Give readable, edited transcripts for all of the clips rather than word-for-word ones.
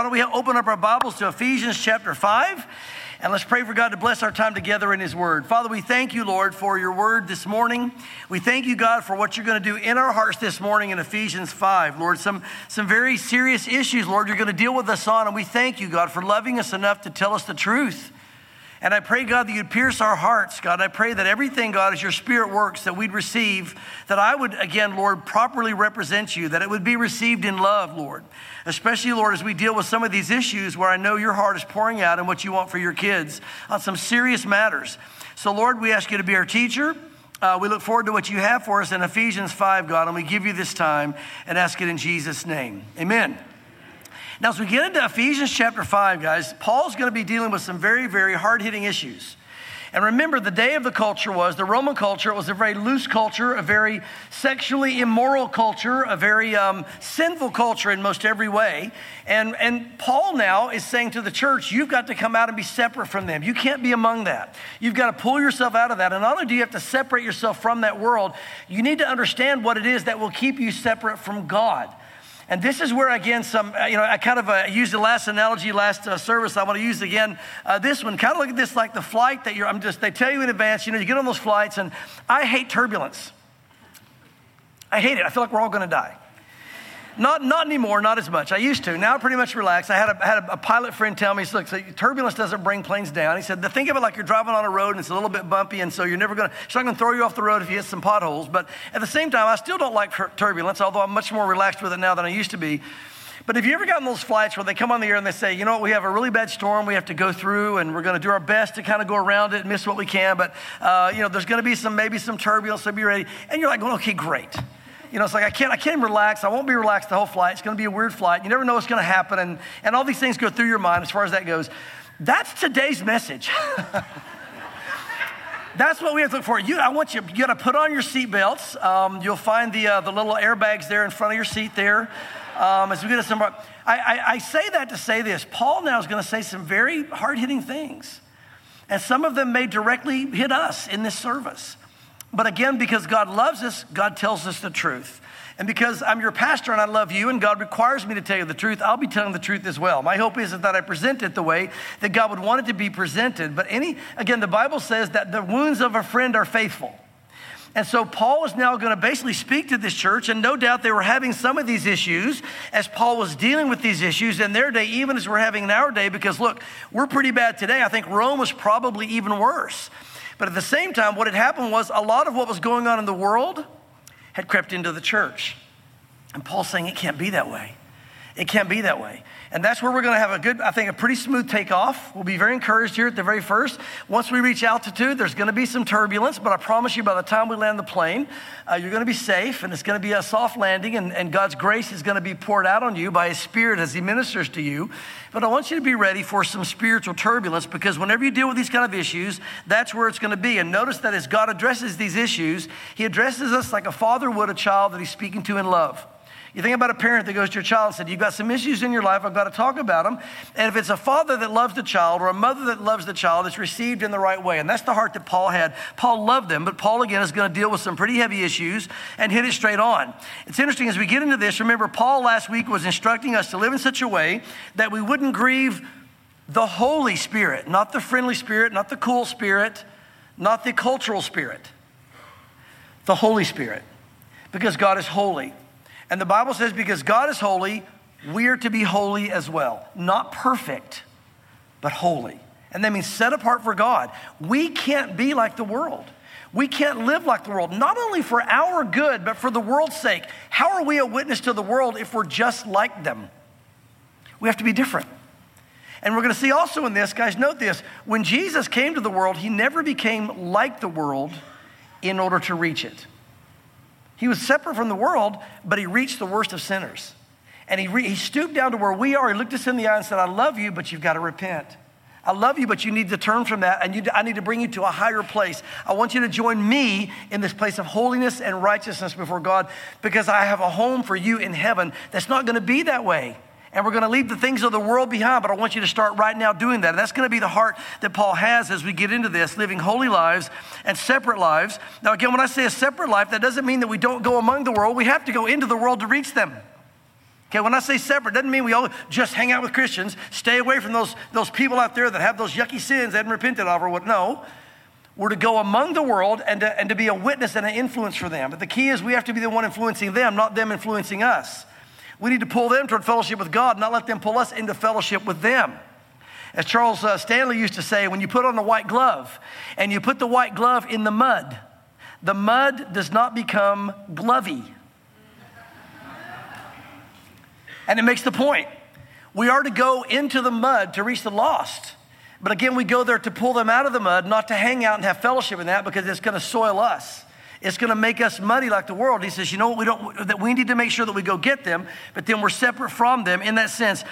Why don't we open up our Bibles to Ephesians chapter 5, and let's pray for God to bless our time together in His Word. Father, we thank you, Lord, for your Word this morning. We thank you, God, for what you're going to do in our hearts this morning in Ephesians 5. Lord, some very serious issues, Lord, you're going to deal with us on, and we thank you, God, for loving us enough to tell us the truth. And I pray, God, that you'd pierce our hearts, God. I pray that everything, God, as your Spirit works, that we'd receive, that I would, again, Lord, properly represent you, that it would be received in love, Lord. Especially, Lord, as we deal with some of these issues where I know your heart is pouring out and what you want for your kids on some serious matters. So, Lord, we ask you to be our teacher. We look forward to what you have for us in Ephesians 5, God, and we give you this time and ask it in Jesus' name. Amen. Now, as we get into Ephesians chapter 5, guys, Paul's going to be dealing with some very, very hard-hitting issues. And remember, the day of the culture was, the Roman culture, it was a very loose culture, a very sexually immoral culture, a very sinful culture in most every way. And Paul now is saying to the church, you've got to come out and be separate from them. You can't be among that. You've got to pull yourself out of that. And not only do you have to separate yourself from that world, you need to understand what it is that will keep you separate from God. And this is where, again, I kind of used the last analogy last service. I want to use again this one. Kind of look at this like the flight that they tell you in advance, you get on those flights, and I hate turbulence. I hate it. I feel like we're all going to die. Not anymore, not as much. I used to. Now I'm pretty much relaxed. I had a pilot friend tell me, look, so turbulence doesn't bring planes down. He said, think of it like you're driving on a road and it's a little bit bumpy, and so it's not going to throw you off the road if you hit some potholes. But at the same time, I still don't like turbulence, although I'm much more relaxed with it now than I used to be. But have you ever gotten those flights where they come on the air and they say, you know what, we have a really bad storm we have to go through, and we're going to do our best to kind of go around it and miss what we can, but there's going to be maybe some turbulence, so be ready. And you're like, well, okay, great. It's like I can't even relax. I won't be relaxed the whole flight. It's going to be a weird flight. You never know what's going to happen, and all these things go through your mind as far as that goes. That's today's message. That's what we have to look for. You got to put on your seatbelts. You'll find the little airbags there in front of your seat there. As we get to some, I say that to say this. Paul now is going to say some very hard-hitting things, and some of them may directly hit us in this service. But again, because God loves us, God tells us the truth. And because I'm your pastor and I love you and God requires me to tell you the truth, I'll be telling the truth as well. My hope is that I present it the way that God would want it to be presented. But again, the Bible says that the wounds of a friend are faithful. And so Paul is now going to basically speak to this church, and no doubt they were having some of these issues as Paul was dealing with these issues in their day, even as we're having in our day, because look, we're pretty bad today. I think Rome was probably even worse. But at the same time, what had happened was a lot of what was going on in the world had crept into the church. And Paul's saying it can't be that way. It can't be that way. And that's where we're going to have a pretty smooth takeoff. We'll be very encouraged here at the very first. Once we reach altitude, there's going to be some turbulence, but I promise you by the time we land the plane, you're going to be safe, and it's going to be a soft landing, and God's grace is going to be poured out on you by His Spirit as He ministers to you. But I want you to be ready for some spiritual turbulence, because whenever you deal with these kind of issues, that's where it's going to be. And notice that as God addresses these issues, He addresses us like a father would a child that He's speaking to in love. You think about a parent that goes to your child and said, you've got some issues in your life, I've got to talk about them. And if it's a father that loves the child or a mother that loves the child, it's received in the right way. And that's the heart that Paul had. Paul loved them, but Paul, again, is going to deal with some pretty heavy issues and hit it straight on. It's interesting as we get into this, remember, Paul last week was instructing us to live in such a way that we wouldn't grieve the Holy Spirit, not the friendly spirit, not the cool spirit, not the cultural spirit, the Holy Spirit, because God is holy. And the Bible says because God is holy, we are to be holy as well. Not perfect, but holy. And that means set apart for God. We can't be like the world. We can't live like the world, not only for our good, but for the world's sake. How are we a witness to the world if we're just like them? We have to be different. And we're going to see also in this, guys, note this. When Jesus came to the world, He never became like the world in order to reach it. He was separate from the world, but He reached the worst of sinners. And he stooped down to where we are. He looked us in the eye and said, I love you, but you've got to repent. I love you, but you need to turn from that, and I need to bring you to a higher place. I want you to join me in this place of holiness and righteousness before God, because I have a home for you in heaven that's not going to be that way. And we're going to leave the things of the world behind, but I want you to start right now doing that. And that's going to be the heart that Paul has as we get into this, living holy lives and separate lives. Now, again, when I say a separate life, that doesn't mean that we don't go among the world. We have to go into the world to reach them. Okay, when I say separate, doesn't mean we all just hang out with Christians. Stay away from those people out there that have those yucky sins they hadn't repented of or what. No, we're to go among the world and to be a witness and an influence for them. But the key is we have to be the one influencing them, not them influencing us. We need to pull them toward fellowship with God, not let them pull us into fellowship with them. As Charles Stanley used to say, when you put on a white glove and you put the white glove in the mud does not become glovey. And it makes the point. We are to go into the mud to reach the lost. But again, we go there to pull them out of the mud, not to hang out and have fellowship in that, because it's going to soil us. It's going to make us muddy like the world. He says, you know what, that we need to make sure that we go get them, but then we're separate from them in that sense.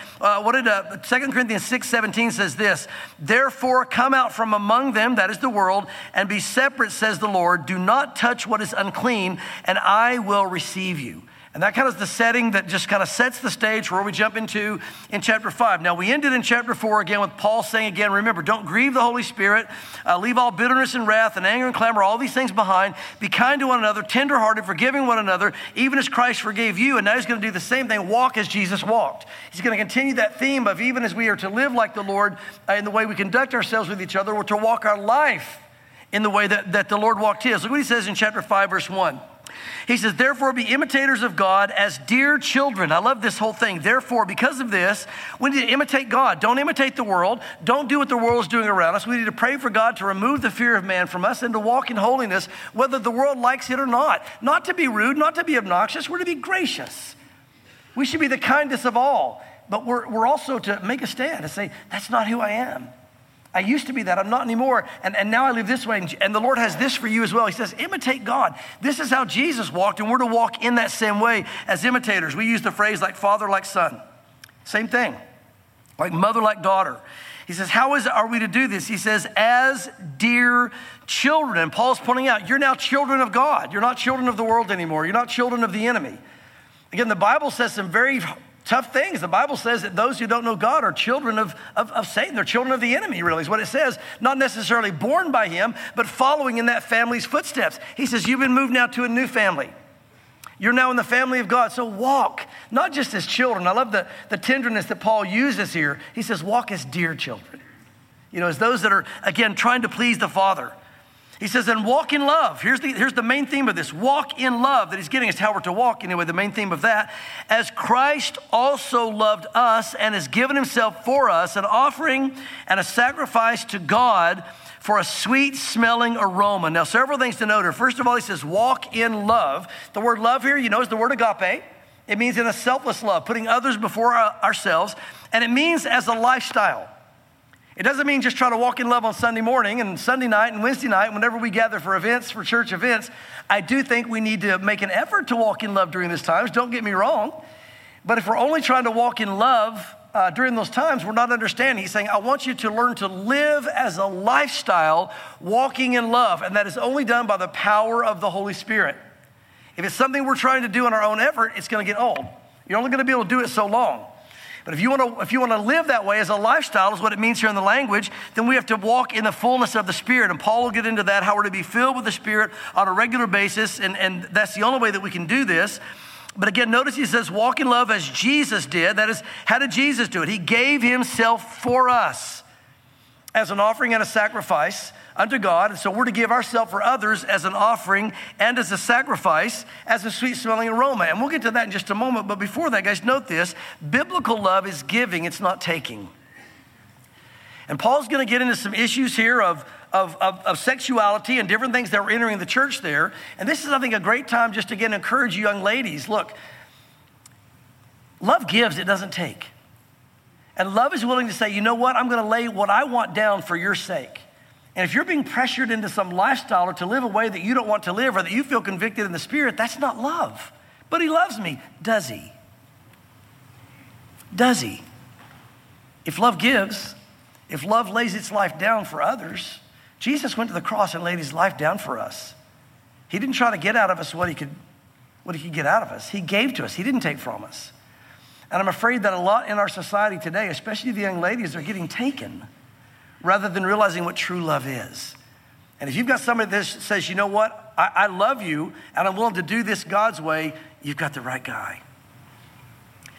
2 Corinthians 6:17 says this, therefore come out from among them, that is the world, and be separate, says the Lord. Do not touch what is unclean, and I will receive you. And that kind of is the setting that just kind of sets the stage where we jump into in chapter 5. Now, we ended in chapter 4 again with Paul saying again, remember, don't grieve the Holy Spirit. Leave all bitterness and wrath and anger and clamor, all these things behind. Be kind to one another, tenderhearted, forgiving one another, even as Christ forgave you. And now he's going to do the same thing, walk as Jesus walked. He's going to continue that theme of even as we are to live like the Lord in the way we conduct ourselves with each other, we're to walk our life in the way that the Lord walked his. Look what he says in chapter 5, verse 1. He says, therefore be imitators of God as dear children. I love this whole thing. Therefore, because of this, we need to imitate God. Don't imitate the world. Don't do what the world is doing around us. We need to pray for God to remove the fear of man from us and to walk in holiness, whether the world likes it or not. Not to be rude, not to be obnoxious. We're to be gracious. We should be the kindest of all. But we're also to make a stand and say, that's not who I am. I used to be that. I'm not anymore. And now I live this way. And the Lord has this for you as well. He says, imitate God. This is how Jesus walked, and we're to walk in that same way as imitators. We use the phrase like father, like son. Same thing. Like mother, like daughter. He says, are we to do this? He says, as dear children. And Paul's pointing out, you're now children of God. You're not children of the world anymore. You're not children of the enemy. Again, the Bible says some very tough things. The Bible says that those who don't know God are children of Satan. They're children of the enemy, really, is what it says. Not necessarily born by him, but following in that family's footsteps. He says, you've been moved now to a new family. You're now in the family of God. So walk, not just as children. I love the tenderness that Paul uses here. He says, walk as dear children. You know, as those that are, again, trying to please the Father. He says, and walk in love. Here's the main theme of this. Walk in love that he's getting us how we're to walk. Anyway, the main theme of that. As Christ also loved us and has given himself for us, an offering and a sacrifice to God for a sweet smelling aroma. Now, several things to note here. First of all, he says, walk in love. The word love here, you know, is the word agape. It means in a selfless love, putting others before ourselves. And it means as a lifestyle. It doesn't mean just try to walk in love on Sunday morning and Sunday night and Wednesday night whenever we gather for events, for church events. I do think we need to make an effort to walk in love during these times. Don't get me wrong. But if we're only trying to walk in love during those times, we're not understanding. He's saying, I want you to learn to live as a lifestyle, walking in love. And that is only done by the power of the Holy Spirit. If it's something we're trying to do in our own effort, it's going to get old. You're only going to be able to do it so long. But if you want to live that way as a lifestyle, is what it means here in the language, then we have to walk in the fullness of the Spirit. And Paul will get into that, how we're to be filled with the Spirit on a regular basis. And that's the only way that we can do this. But again, notice he says, walk in love as Jesus did. That is, how did Jesus do it? He gave himself for us as an offering and a sacrifice unto God. And so we're to give ourselves for others as an offering and as a sacrifice, as a sweet smelling aroma. And we'll get to that in just a moment. But before that, guys, note this. Biblical love is giving, it's not taking. And Paul's going to get into some issues here of sexuality and different things that were entering the church there. And this is, I think, a great time just to again encourage you young ladies. Look, love gives, it doesn't take. And love is willing to say, you know what, I'm going to lay what I want down for your sake. And if you're being pressured into some lifestyle or to live a way that you don't want to live or that you feel convicted in the Spirit, that's not love. But he loves me. Does he? Does he? If love gives, if love lays its life down for others, Jesus went to the cross and laid his life down for us. He didn't try to get out of us what he could get out of us. He gave to us. He didn't take from us. And I'm afraid that a lot in our society today, especially the young ladies, are getting taken rather than realizing what true love is. And if you've got somebody that says, you know what, I love you and I'm willing to do this God's way, you've got the right guy.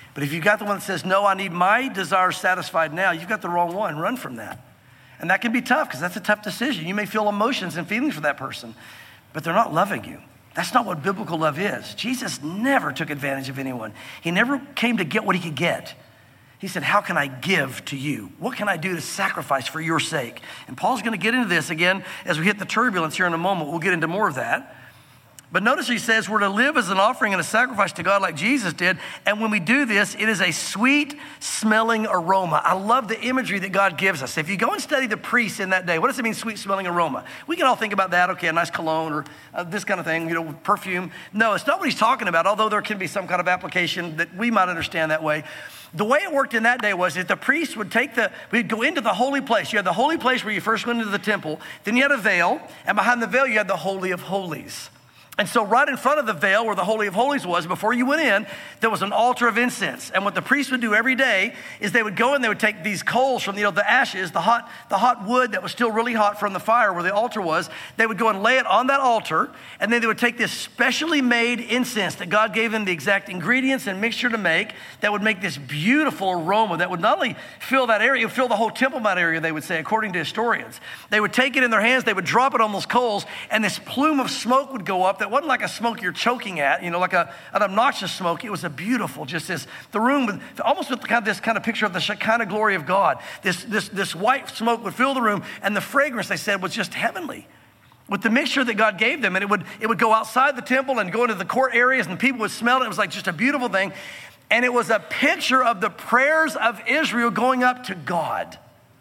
But if you've got the one that says, no, I need my desires satisfied now, you've got the wrong one. Run from that. And that can be tough because that's a tough decision. You may feel emotions and feelings for that person, but they're not loving you. That's not what biblical love is. Jesus never took advantage of anyone. He never came to get what he could get. He said, how can I give to you? What can I do to sacrifice for your sake? And Paul's going to get into this again as we hit the turbulence here in a moment. We'll get into more of that. But notice he says we're to live as an offering and a sacrifice to God like Jesus did. And when we do this, it is a sweet smelling aroma. I love the imagery that God gives us. If you go and study the priests in that day, what does it mean, sweet smelling aroma? We can all think about that, okay, a nice cologne or this kind of thing, perfume. No, it's not what he's talking about, although there can be some kind of application that we might understand that way. The way it worked in that day was that the priest would we'd go into the holy place. You had the holy place where you first went into the temple. Then you had a veil, and behind the veil you had the Holy of Holies. And so right in front of the veil where the Holy of Holies was, before you went in, there was an altar of incense. And what the priests would do every day is they would go and they would take these coals from the ashes, the hot wood that was still really hot from the fire where the altar was. They would go and lay it on that altar, and then they would take this specially made incense that God gave them the exact ingredients and mixture to make that would make this beautiful aroma that would not only fill that area, it would fill the whole Temple Mount area, they would say, according to historians. They would take it in their hands, they would drop it on those coals, and this plume of smoke would go up that wasn't like a smoke you're choking at, like an obnoxious smoke. It was a beautiful, the room with almost with this kind of picture of the Shekinah glory of God. This white smoke would fill the room, and the fragrance, they said, was just heavenly. With the mixture that God gave them, and it would go outside the temple and go into the court areas, and people would smell it. It was like just a beautiful thing. And it was a picture of the prayers of Israel going up to God.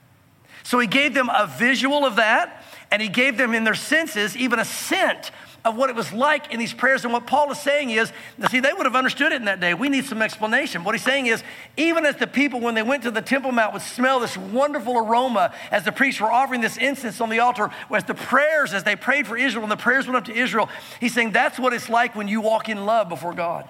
So he gave them a visual of that, and he gave them in their senses even a scent of what it was like in these prayers. And what Paul is saying is, see, they would have understood it in that day. We need some explanation. What he's saying is, even as the people, when they went to the Temple Mount, would smell this wonderful aroma as the priests were offering this incense on the altar, as the prayers, as they prayed for Israel, and the prayers went up to Israel, he's saying that's what it's like when you walk in love before God.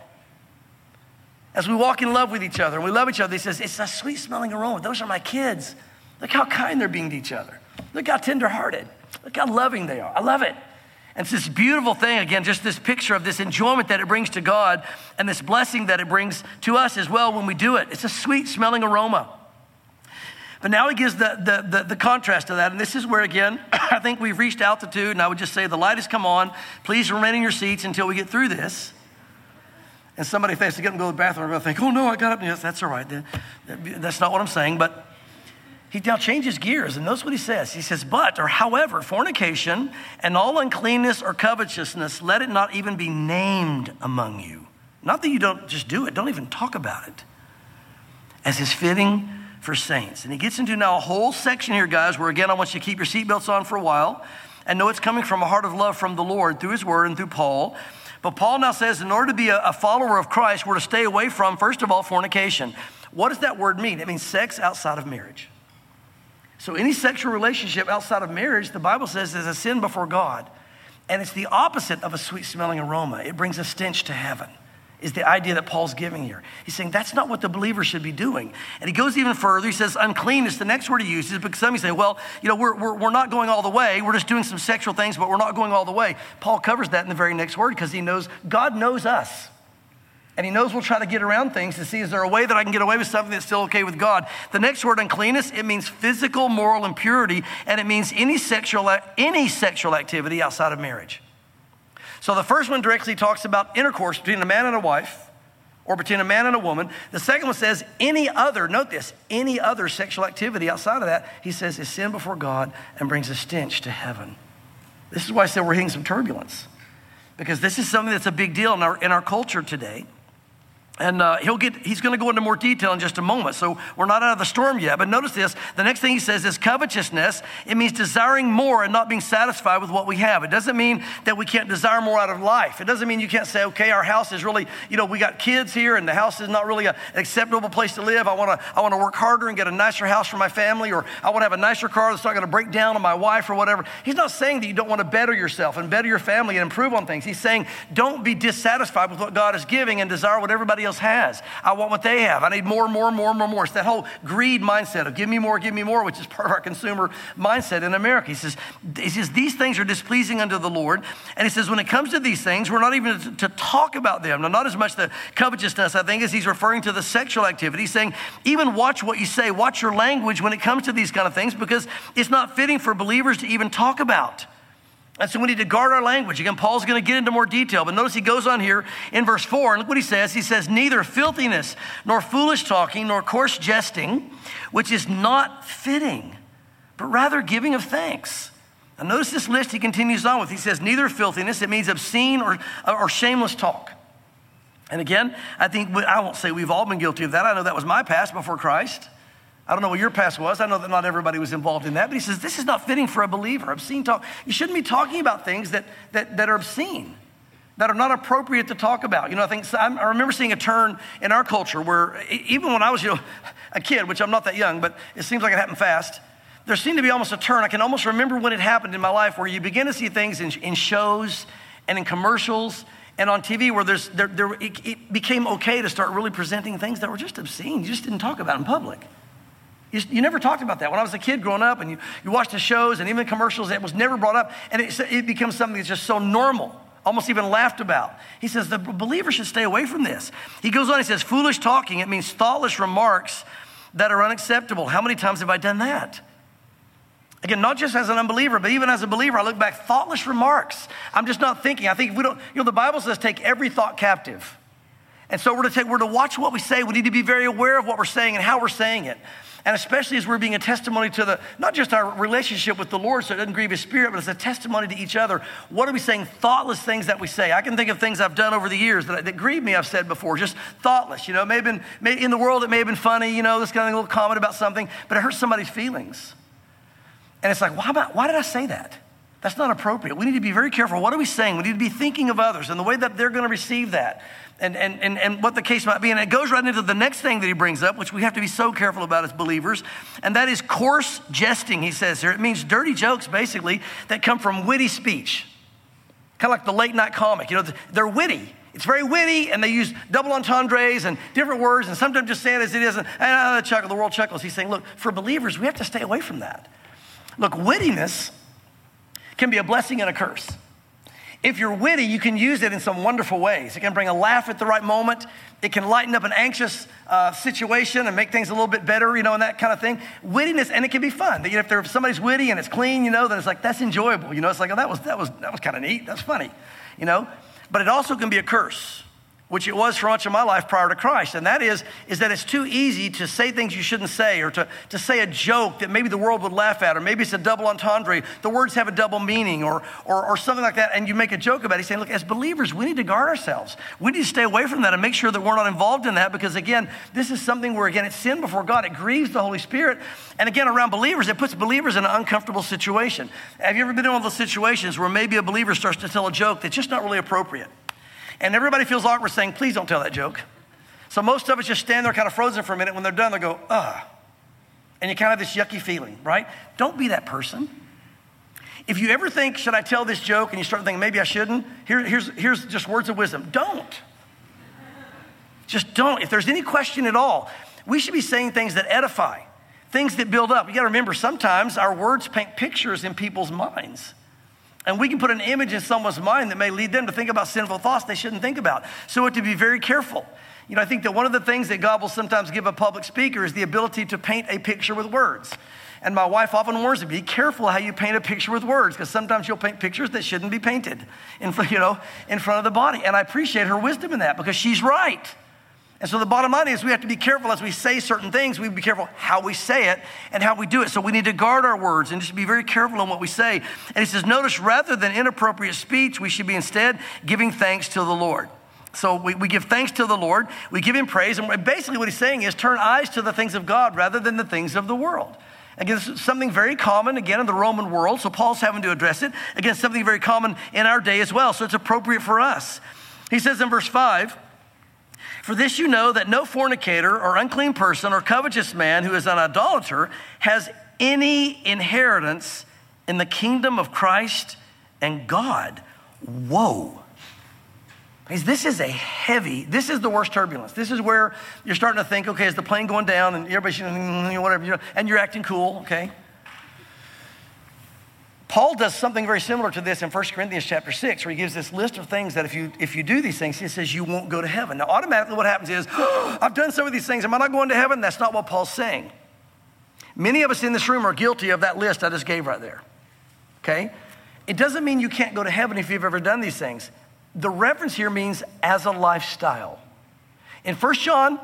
As we walk in love with each other and we love each other, he says, it's a sweet smelling aroma. Those are my kids. Look how kind they're being to each other. Look how tenderhearted. Look how loving they are. I love it. And it's this beautiful thing, again, just this picture of this enjoyment that it brings to God and this blessing that it brings to us as well when we do it. It's a sweet smelling aroma. But now he gives the contrast to that. And this is where, again, I think we've reached altitude. And I would just say the light has come on. Please remain in your seats until we get through this. And somebody, if they have to get up and go to the bathroom, they're going to think, oh, no, I got up. Yes, that's all right. That's not what I'm saying. But he now changes gears, and notice what he says. He says, but, or however, fornication and all uncleanness or covetousness, let it not even be named among you. Not that you don't just do it, don't even talk about it, as is fitting for saints. And he gets into now a whole section here, guys, where again, I want you to keep your seatbelts on for a while and know it's coming from a heart of love from the Lord through his word and through Paul. But Paul now says in order to be a follower of Christ, we're to stay away from, first of all, fornication. What does that word mean? It means sex outside of marriage. So any sexual relationship outside of marriage, the Bible says, is a sin before God. And it's the opposite of a sweet-smelling aroma. It brings a stench to heaven, is the idea that Paul's giving here. He's saying that's not what the believer should be doing. And he goes even further. He says uncleanness, the next word he uses, because some say, well, we're not going all the way. We're just doing some sexual things, but we're not going all the way. Paul covers that in the very next word because he knows God knows us. And he knows we'll try to get around things to see, is there a way that I can get away with something that's still okay with God? The next word, uncleanness, it means physical, moral impurity, and it means any sexual activity outside of marriage. So the first one directly talks about intercourse between a man and a wife, or between a man and a woman. The second one says any other, note this, any other sexual activity outside of that, he says, is sin before God and brings a stench to heaven. This is why I said we're hitting some turbulence, because this is something that's a big deal in our culture today. And he's going to go into more detail in just a moment. So we're not out of the storm yet. But notice this. The next thing he says is covetousness. It means desiring more and not being satisfied with what we have. It doesn't mean that we can't desire more out of life. It doesn't mean you can't say, okay, our house is really, we got kids here and the house is not really an acceptable place to live. I want to work harder and get a nicer house for my family, or I want to have a nicer car that's not going to break down on my wife or whatever. He's not saying that you don't want to better yourself and better your family and improve on things. He's saying don't be dissatisfied with what God is giving and desire what everybody else else has. I want what they have. I need more and more and more and more and more. It's that whole greed mindset of give me more, which is part of our consumer mindset in America. He says, these things are displeasing unto the Lord. And he says, when it comes to these things, we're not even to talk about them. Now, not as much the covetousness, I think, as he's referring to the sexual activity. He's saying, even watch what you say, watch your language when it comes to these kind of things, because it's not fitting for believers to even talk about. And so we need to guard our language. Again, Paul's going to get into more detail, but notice he goes on here in verse 4, and look what he says. He says, neither filthiness, nor foolish talking, nor coarse jesting, which is not fitting, but rather giving of thanks. And notice this list he continues on with. He says, neither filthiness, it means obscene or shameless talk. And again, I won't say we've all been guilty of that. I know that was my past before Christ. I don't know what your past was. I know that not everybody was involved in that. But he says, this is not fitting for a believer. Obscene talk. You shouldn't be talking about things that are obscene, that are not appropriate to talk about. I remember seeing a turn in our culture where even when I was a kid, which I'm not that young, but it seems like it happened fast, there seemed to be almost a turn. I can almost remember when it happened in my life where you begin to see things in shows and in commercials and on TV where it became okay to start really presenting things that were just obscene. You just didn't talk about in public. You never talked about that. When I was a kid growing up and you watched the shows and even commercials, it was never brought up. And it becomes something that's just so normal, almost even laughed about. He says the believer should stay away from this. He goes on, he says, foolish talking, it means thoughtless remarks that are unacceptable. How many times have I done that? Again, not just as an unbeliever, but even as a believer, I look back, thoughtless remarks. I'm just not thinking. I think if we don't, the Bible says take every thought captive. And so we're to watch what we say. We need to be very aware of what we're saying and how we're saying it. And especially as we're being a testimony to not just our relationship with the Lord so it doesn't grieve his spirit, but it's a testimony to each other. What are we saying? Thoughtless things that we say. I can think of things I've done over the years that grieve me, I've said before, just thoughtless. Maybe in the world it may have been funny, this kind of little comment about something, but it hurts somebody's feelings. And it's like, why did I say that? That's not appropriate. We need to be very careful. What are we saying? We need to be thinking of others and the way that they're going to receive that and what the case might be. And it goes right into the next thing that he brings up, which we have to be so careful about as believers, and that is coarse jesting, he says here. It means dirty jokes, basically, that come from witty speech. Kind of like the late night comic. They're witty. It's very witty, and they use double entendres and different words, and sometimes just say it as it is, and the world chuckles. He's saying, look, for believers, we have to stay away from that. Look, wittiness can be a blessing and a curse. If you're witty, you can use it in some wonderful ways. It can bring a laugh at the right moment. It can lighten up an anxious situation and make things a little bit better, and that kind of thing. Wittiness, and it can be fun. If somebody's witty and it's clean, then it's like, that's enjoyable. It's like, oh, that was kind of neat. That's funny, But it also can be a curse, which it was for much of my life prior to Christ. And that is that it's too easy to say things you shouldn't say, or to say a joke that maybe the world would laugh at, or maybe it's a double entendre. The words have a double meaning or something like that, and you make a joke about it. He's saying, look, as believers, we need to guard ourselves. We need to stay away from that and make sure that we're not involved in that, because again, this is something where, again, it's sin before God. It grieves the Holy Spirit. And again, around believers, it puts believers in an uncomfortable situation. Have you ever been in one of those situations where maybe a believer starts to tell a joke that's just not really appropriate? And everybody feels awkward saying, please don't tell that joke. So most of us just stand there kind of frozen for a minute. When they're done, they go, ugh. And you kind of have this yucky feeling, right? Don't be that person. If you ever think, should I tell this joke? And you start thinking, maybe I shouldn't. Here's just words of wisdom. Don't. Just don't. If there's any question at all, we should be saying things that edify, things that build up. You got to remember, sometimes our words paint pictures in people's minds. And we can put an image in someone's mind that may lead them to think about sinful thoughts they shouldn't think about. So we have to be very careful. I think that one of the things that God will sometimes give a public speaker is the ability to paint a picture with words. And my wife often warns me, be careful how you paint a picture with words, because sometimes you'll paint pictures that shouldn't be painted in front of the body. And I appreciate her wisdom in that, because she's right. And so the bottom line is we have to be careful as we say certain things. We be careful how we say it and how we do it. So we need to guard our words and just be very careful on what we say. And he says, notice, rather than inappropriate speech, we should be instead giving thanks to the Lord. So we give thanks to the Lord. We give him praise. And basically what he's saying is turn eyes to the things of God rather than the things of the world. Again, this is something very common, again, in the Roman world. So Paul's having to address it. Again, something very common in our day as well. So it's appropriate for us. He says in verse 5, for this you know that no fornicator or unclean person or covetous man who is an idolater has any inheritance in the kingdom of Christ and God. Whoa. This is this is the worst turbulence. This is where you're starting to think, okay, is the plane going down? And everybody's, whatever, and you're acting cool, okay? Paul does something very similar to this in 1 Corinthians chapter 6, where he gives this list of things that if you do these things, he says you won't go to heaven. Now, automatically what happens is, I've done some of these things. Am I not going to heaven? That's not what Paul's saying. Many of us in this room are guilty of that list I just gave right there, okay? It doesn't mean you can't go to heaven if you've ever done these things. The reference here means as a lifestyle. In 1 John,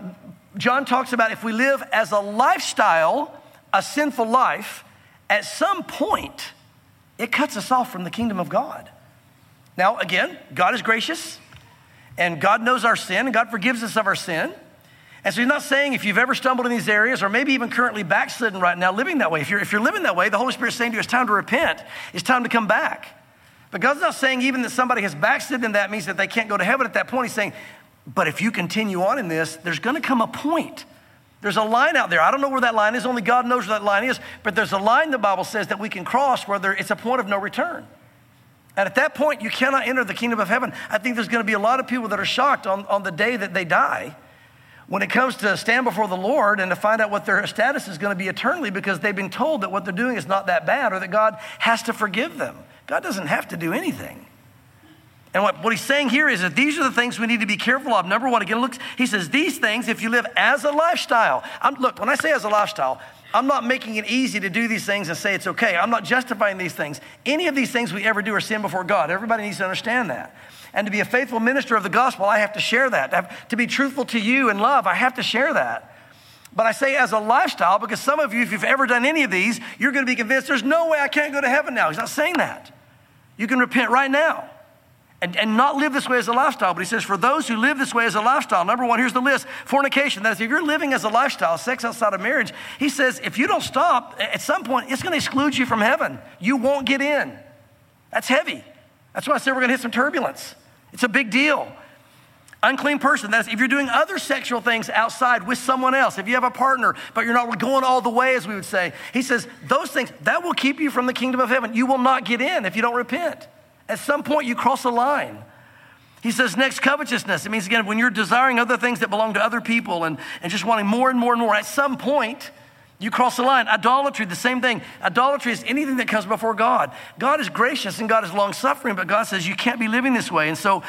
John talks about if we live as a lifestyle, a sinful life, at some point, it cuts us off from the kingdom of God. Now, again, God is gracious, and God knows our sin, and God forgives us of our sin. And so he's not saying if you've ever stumbled in these areas, or maybe even currently backslidden right now, living that way. If you're living that way, the Holy Spirit's saying to you, it's time to repent. It's time to come back. But God's not saying even that somebody has backslidden in that means that they can't go to heaven at that point. He's saying, but if you continue on in this, there's going to come a point. There's a line out there. I don't know where that line is. Only God knows where that line is. But there's a line the Bible says that we can cross where it's a point of no return. And at that point, you cannot enter the kingdom of heaven. I think there's going to be a lot of people that are shocked on the day that they die when it comes to stand before the Lord and to find out what their status is going to be eternally, because they've been told that what they're doing is not that bad, or that God has to forgive them. God doesn't have to do anything. And what he's saying here is that these are the things we need to be careful of. Number one, again, he says these things, if you live as a lifestyle. Look, when I say as a lifestyle, I'm not making it easy to do these things and say it's okay. I'm not justifying these things. Any of these things we ever do are sin before God. Everybody needs to understand that. And to be a faithful minister of the gospel, I have to share that. To be truthful to you in love, I have to share that. But I say as a lifestyle because some of you, if you've ever done any of these, you're going to be convinced there's no way I can't go to heaven now. He's not saying that. You can repent right now. And not live this way as a lifestyle. But he says, for those who live this way as a lifestyle, number one, here's the list. Fornication. That is, if you're living as a lifestyle, sex outside of marriage, he says, if you don't stop, at some point, it's going to exclude you from heaven. You won't get in. That's heavy. That's why I said we're going to hit some turbulence. It's a big deal. Unclean person. That is, if you're doing other sexual things outside with someone else, if you have a partner, but you're not going all the way, as we would say, he says, those things, that will keep you from the kingdom of heaven. You will not get in if you don't repent. At some point, you cross a line. He says, next, covetousness. It means, again, when you're desiring other things that belong to other people and just wanting more and more and more, at some point, you cross the line. Idolatry, the same thing. Idolatry is anything that comes before God. God is gracious and God is long-suffering, but God says you can't be living this way. And so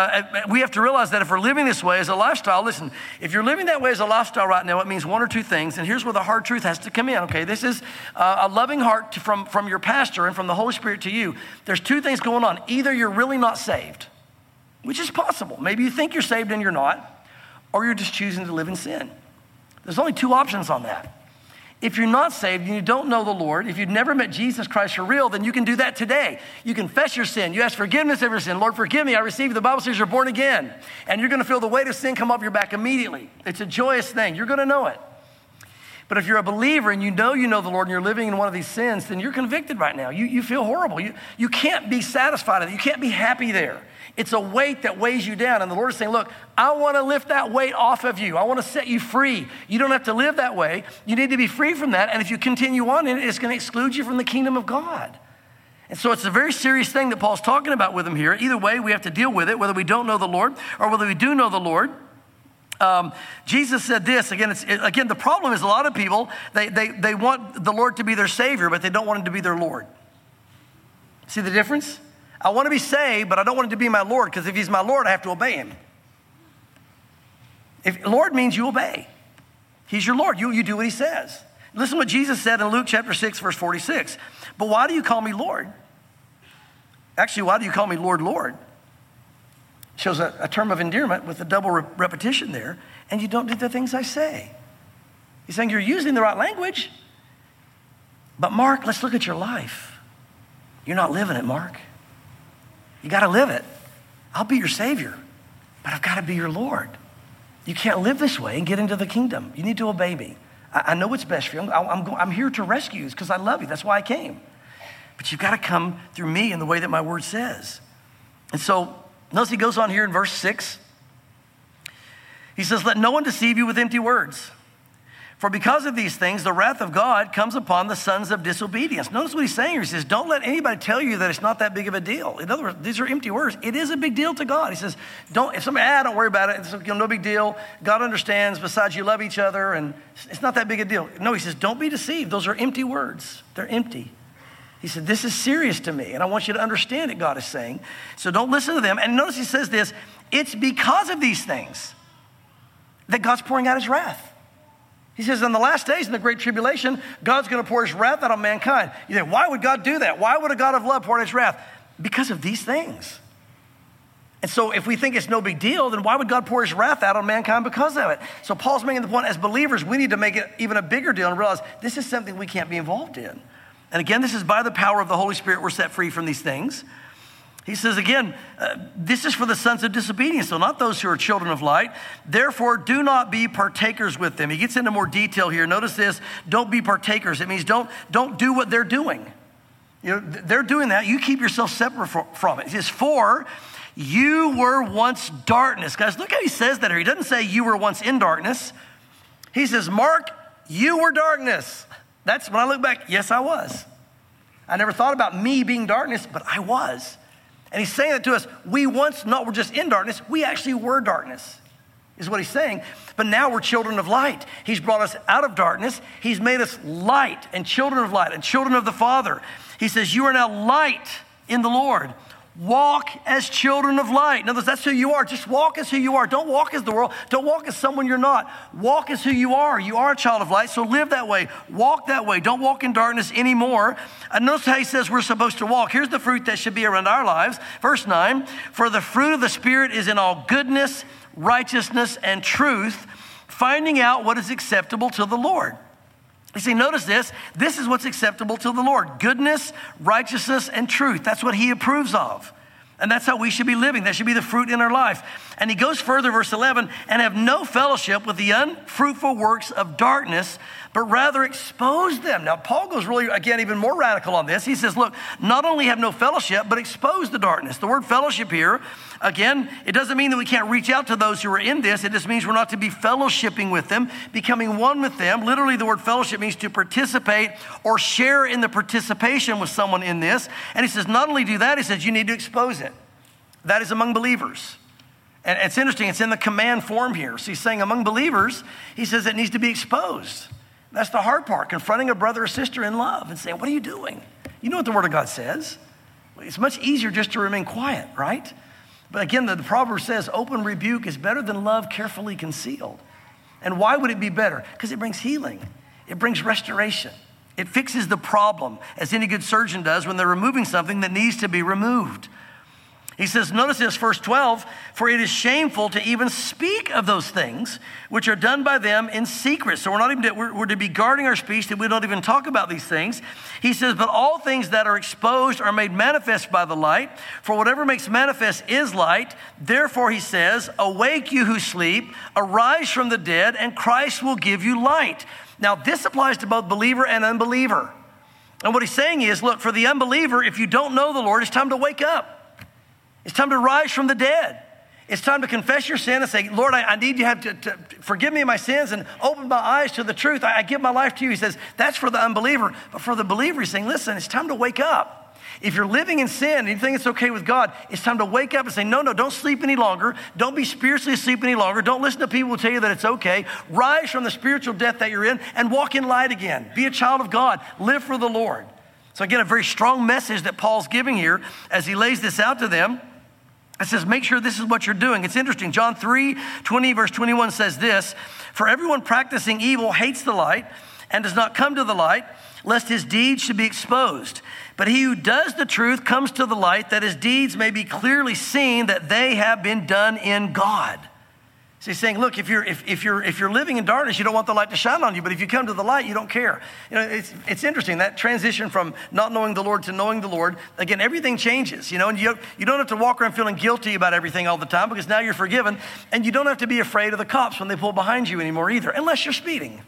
we have to realize that if we're living this way as a lifestyle, listen, if you're living that way as a lifestyle right now, it means one or two things. And here's where the hard truth has to come in, okay? This is a loving heart from your pastor and from the Holy Spirit to you. There's two things going on. Either you're really not saved, which is possible. Maybe you think you're saved and you're not, or you're just choosing to live in sin. There's only two options on that. If you're not saved and you don't know the Lord, if you've never met Jesus Christ for real, then you can do that today. You confess your sin. You ask forgiveness of your sin. Lord, forgive me. I receive you. The Bible says you're born again. And you're going to feel the weight of sin come off your back immediately. It's a joyous thing. You're going to know it. But if you're a believer and you know the Lord and you're living in one of these sins, then you're convicted right now. You feel horrible. You can't be satisfied with it. You can't be happy there. It's a weight that weighs you down. And the Lord is saying, look, I want to lift that weight off of you. I want to set you free. You don't have to live that way. You need to be free from that. And if you continue on in it, it's going to exclude you from the kingdom of God. And so it's a very serious thing that Paul's talking about with him here. Either way, we have to deal with it, whether we don't know the Lord or whether we do know the Lord. Jesus said this, again, the problem is a lot of people, they want the Lord to be their Savior, but they don't want him to be their Lord. See the difference? I want to be saved, but I don't want him to be my Lord, because if he's my Lord, I have to obey him. If Lord means you obey. He's your Lord. You do what he says. Listen to what Jesus said in Luke chapter 6, verse 46. But why do you call me Lord? Actually, why do you call me Lord, Lord? Shows a term of endearment with a double repetition there, and you don't do the things I say. He's saying you're using the right language, but Mark, let's look at your life. You're not living it, Mark. You got to live it. I'll be your Savior, but I've got to be your Lord. You can't live this way and get into the kingdom. You need to obey me. I know what's best for you. I'm here to rescue you because I love you. That's why I came. But you've got to come through me in the way that my word says. And so, notice he goes on here in verse 6. He says, let no one deceive you with empty words. For because of these things, the wrath of God comes upon the sons of disobedience. Notice what he's saying here. He says, don't let anybody tell you that it's not that big of a deal. In other words, these are empty words. It is a big deal to God. He says, if somebody, don't worry about it. It's no big deal. God understands. Besides, you love each other, and it's not that big a deal. No, he says, don't be deceived. Those are empty words. They're empty. He said, this is serious to me, and I want you to understand it, God is saying. So don't listen to them. And notice he says this, it's because of these things that God's pouring out his wrath. He says, in the last days, in the great tribulation, God's going to pour his wrath out on mankind. You think, why would God do that? Why would a God of love pour out his wrath? Because of these things. And so if we think it's no big deal, then why would God pour his wrath out on mankind because of it? So Paul's making the point, as believers, we need to make it even a bigger deal and realize this is something we can't be involved in. And again, this is by the power of the Holy Spirit we're set free from these things. He says again, this is for the sons of disobedience, so not those who are children of light. Therefore, do not be partakers with them. He gets into more detail here. Notice this, don't be partakers. It means don't do what they're doing. You know, they're doing that. You keep yourself separate from it. He says, for you were once darkness. Guys, look how he says that here. He doesn't say you were once in darkness. He says, Mark, you were darkness. That's when I look back, yes, I was. I never thought about me being darkness, but I was. And he's saying that to us, we once not were just in darkness, we actually were darkness, is what he's saying. But now we're children of light. He's brought us out of darkness. He's made us light and children of light and children of the Father. He says, you are now light in the Lord. Walk as children of light. In other words, that's who you are. Just walk as who you are. Don't walk as the world. Don't walk as someone you're not. Walk as who you are. You are a child of light, so live that way. Walk that way. Don't walk in darkness anymore. And notice how he says we're supposed to walk. Here's the fruit that should be around our lives. Verse 9, for the fruit of the Spirit is in all goodness, righteousness, and truth, finding out what is acceptable to the Lord. You see, notice this. This is what's acceptable to the Lord. Goodness, righteousness, and truth. That's what he approves of. And that's how we should be living. That should be the fruit in our life. And he goes further, verse 11, and have no fellowship with the unfruitful works of darkness, but rather expose them. Now, Paul goes really, again, even more radical on this. He says, look, not only have no fellowship, but expose the darkness. The word fellowship here, again, it doesn't mean that we can't reach out to those who are in this. It just means we're not to be fellowshipping with them, becoming one with them. Literally, the word fellowship means to participate or share in the participation with someone in this. And he says, not only do that, he says, you need to expose it. That is among believers. And it's interesting, it's in the command form here. So he's saying among believers, he says it needs to be exposed. That's the hard part, confronting a brother or sister in love and saying, what are you doing? You know what the Word of God says. It's much easier just to remain quiet, right? But again, the proverb says, open rebuke is better than love carefully concealed. And why would it be better? Because it brings healing. It brings restoration. It fixes the problem, as any good surgeon does when they're removing something that needs to be removed. He says, notice this, verse 12, for it is shameful to even speak of those things which are done by them in secret. So we're to be guarding our speech that we don't even talk about these things. He says, but all things that are exposed are made manifest by the light. For whatever makes manifest is light. Therefore, he says, awake you who sleep, arise from the dead, and Christ will give you light. Now, this applies to both believer and unbeliever. And what he's saying is, look, for the unbeliever, if you don't know the Lord, it's time to wake up. It's time to rise from the dead. It's time to confess your sin and say, Lord, I need you to forgive me of my sins and open my eyes to the truth. I give my life to you. He says, that's for the unbeliever. But for the believer, he's saying, listen, it's time to wake up. If you're living in sin and you think it's okay with God, it's time to wake up and say, no, don't sleep any longer. Don't be spiritually asleep any longer. Don't listen to people who tell you that it's okay. Rise from the spiritual death that you're in and walk in light again. Be a child of God. Live for the Lord. So again, a very strong message that Paul's giving here as he lays this out to them. It says, make sure this is what you're doing. It's interesting. John 3:20, verse 21 says this, for everyone practicing evil hates the light and does not come to the light, lest his deeds should be exposed. But he who does the truth comes to the light, that his deeds may be clearly seen, that they have been done in God. So he's saying, look, if you're living in darkness, you don't want the light to shine on you. But if you come to the light, you don't care. You know, it's interesting, that transition from not knowing the Lord to knowing the Lord. Again, everything changes, you know, and you don't have to walk around feeling guilty about everything all the time, because now you're forgiven. And you don't have to be afraid of the cops when they pull behind you anymore either, unless you're speeding.